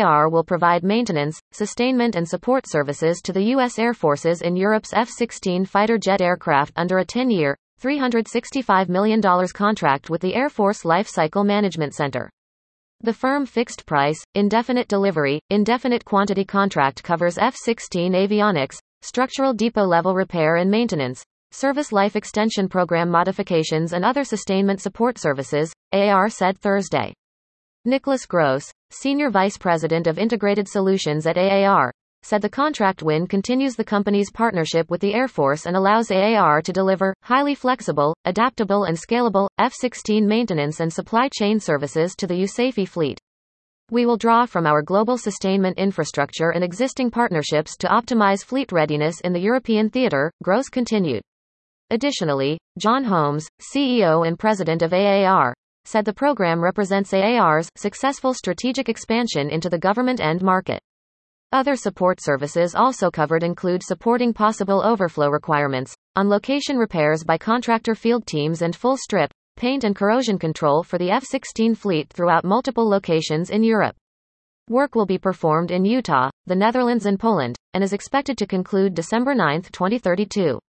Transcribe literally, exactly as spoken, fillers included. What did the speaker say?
R will provide maintenance, sustainment and support services to the U S Air Forces in Europe's F sixteen fighter jet aircraft under a ten-year, three hundred sixty-five million dollars contract with the Air Force Life Cycle Management Center. The firm fixed price, indefinite delivery, indefinite quantity contract covers F sixteen avionics, structural depot level repair and maintenance, service life extension program modifications and other sustainment support services, A A R said Thursday. Nicholas Gross, Senior Vice President of Integrated Solutions at A A R, said the contract win continues the company's partnership with the Air Force and allows A A R to deliver highly flexible, adaptable and scalable F sixteen maintenance and supply chain services to the U S A F E fleet. We will draw from our global sustainment infrastructure and existing partnerships to optimize fleet readiness in the European theater, Gross continued. Additionally, John Holmes, C E O and President of A A R, said the program represents A A R's successful strategic expansion into the government end market. Other support services also covered include supporting possible overflow requirements, on-location repairs by contractor field teams and full strip, paint and corrosion control for the F sixteen fleet throughout multiple locations in Europe. Work will be performed in Utah, the Netherlands and Poland, and is expected to conclude December ninth, twenty thirty-two.